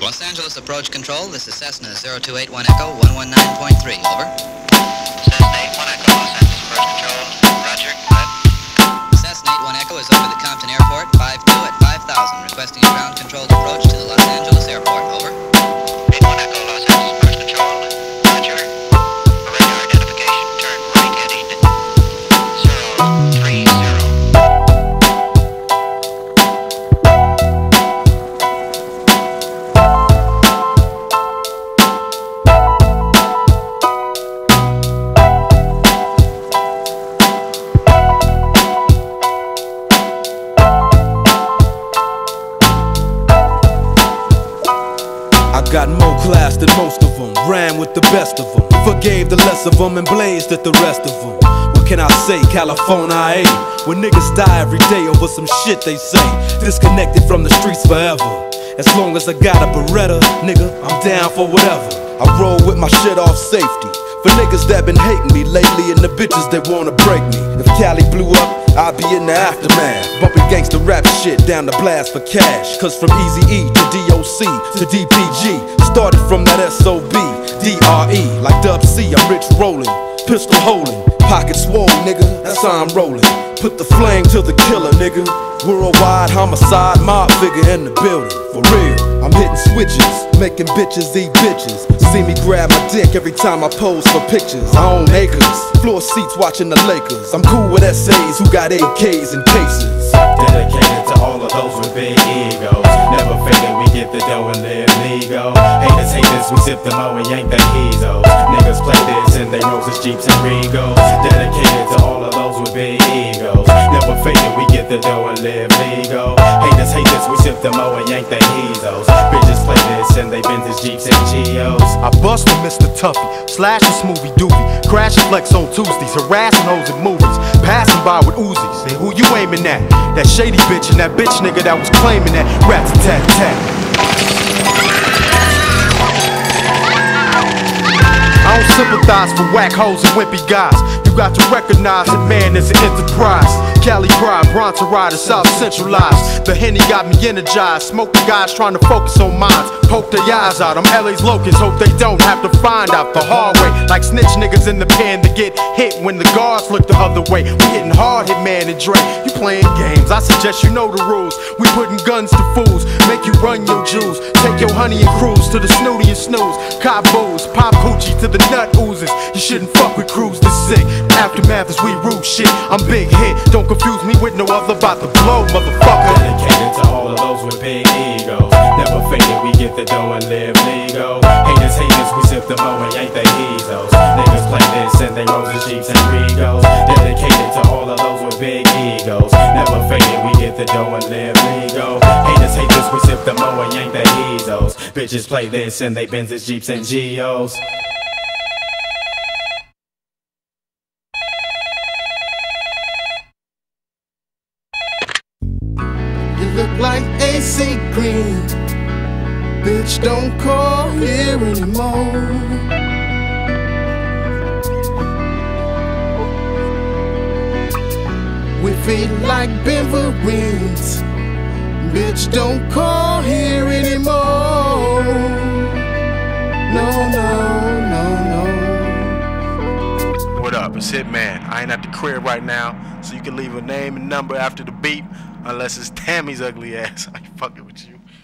Los Angeles Approach Control, this is Cessna 0281 Echo 119.3, over. Cessna 81 Echo, Los Angeles Approach Control, roger, go ahead. Cessna 81 Echo is over the Compton Airport, 52 at 5000, requesting a ground-controlled approach to the Los Angeles Airport, over. 81 Echo, Los Angeles Approach Control, roger. For radar identification, turn right heading 030. Got more class than most of them, ran with the best of them, forgave the less of them and blazed at the rest of them. What can I say, California I ain't. When niggas die every day over some shit they say, disconnected from the streets forever. As long as I got a Beretta, nigga, I'm down for whatever. I roll with my shit off safety, for niggas that been hating me lately and the bitches that wanna break me. If Cali blew up, I'll be in the aftermath, bumping gangsta rap shit down the blast for cash. Cause from Eazy-E to DOC to DPG, started from that SOB, DRE. Like Dub C, I'm rich rolling, pistol holding, pocket swole, nigga, that's how I'm rolling. Put the flame to the killer, nigga. Worldwide homicide, mob figure in the building, for real. I'm hitting switches, making bitches eat bitches. See me grab my dick every time I pose for pictures. I own acres, floor seats watching the Lakers. I'm cool with SAs who got AKs and cases. Dedicated to all of those with big egos. Never faded, we get the dough and live legal. Haters, we sip the mo and yank the heezos. Niggas play this in they Roses, Jeeps, and Regals. Dedicated to all of those with big egos. Never faded, we get the dough and live legal. Haters, we sip the mo and yank the heezos. Bitches play this in they Benzes, Jeeps, and Geos. I bust with Mr. Tuffy, slash a smoothie doobie, crash and flex on Tuesdays, harassing hoes at movies, passing by with Uzis. Say, who you aiming at? That shady bitch and that bitch nigga that was claiming that rat-a-tat-tat. I don't sympathize for whack hoes and wimpy guys. You got to recognize that man is an enterprise. Cali pride, Bronson Rider, South Centralized. The Henny got me energized. Smoke the guys trying to focus on minds. Poke their eyes out. I'm LA's locusts, hope they don't have to find out the hard way. Like snitch niggas in the pen to get hit when the guards look the other way. We hitting hard, hit man and Dre. You playing games, I suggest you know the rules. We putting guns to fools, make you run your jewels. Take your honey and cruise to the snooty and snooze. Cop booze, pop hoochie to the nut oozes. You shouldn't fuck with crews this sick. Aftermath is we root shit. I'm big hit, don't confuse me with no other, about to blow, motherfucker. Dedicated to all of those with big egos. Never faded, we get the dough and live legal. Haters, we sip the mo and yank the heezos. Niggas play this in they Roses, Jeeps, and Regals. Dedicated to all of those with big egos. Never faded, we get the dough and live legal. Haters, we sip the mo and yank the heezos. Bitches play this in they Benzes, Jeeps, and Geos. Look like AC Green. Bitch, don't call here anymore. We feel like Benverines. Bitch, don't call here anymore. No, no, no, no. What up? It's Hitman. I ain't at the crib right now, so you can leave a name and number after the beep, unless it's Tammy's ugly ass. I ain't fucking with you.